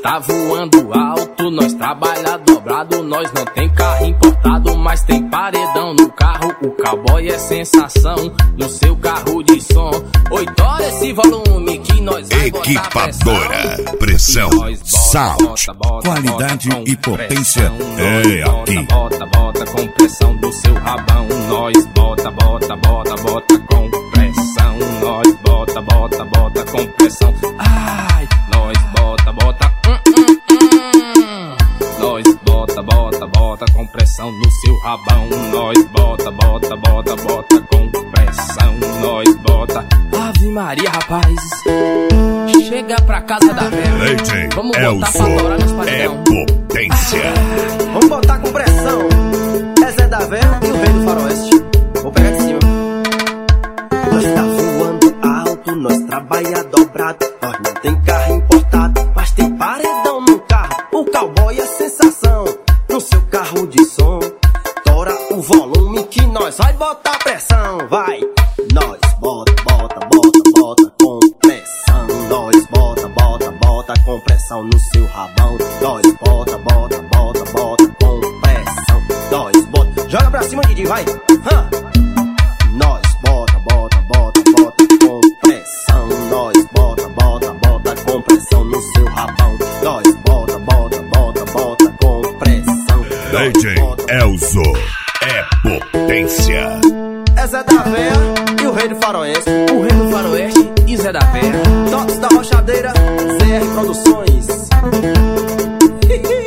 tá voando alto, nós trabalha dobrado, nós não tem carro importado, mas tem paredão no carro. O cowboy é sensação no seu carro de som. 8 horas esse volume que nós vai Equipadora Pressão Sound. Qualidade e potência é aqui. Bota com pressão do seu rabão. Nós bota com pressão. Nós bota com pressão. Ai, nós bota. Nós bota com pressão no seu rabão. Nós bota com pressão. Nós bota. Ave Maria, rapaz. Chega pra casa da velha. Vamos botar pra torar nos paredão. É potência. Vamos botar com pressão. É Zé da Velha e o Rei do Faroeste. Vou pegar de cima. Nós tá voando alto, nós trabalha dobrado. Nós não tem carro importado, mas tem paredão no carro. O cowboy é sensação no seu carro de som. Tora o volume que nós vai botar pressão. Vai, nós bota com pressão. Nós bota com pressão no seu rabão. Nós bota com pressão. Nós bota, joga pra cima, Didi, vai. Nós bota com pressão. Nós bota com pressão no seu rabão. Nós bota com pressão. DJ Elzo é potência. É Zé da Velha e o Rei do Faroeste. O Rei do Faroeste e Zé da Velha. Toques da Rochadeira, ZR Produções.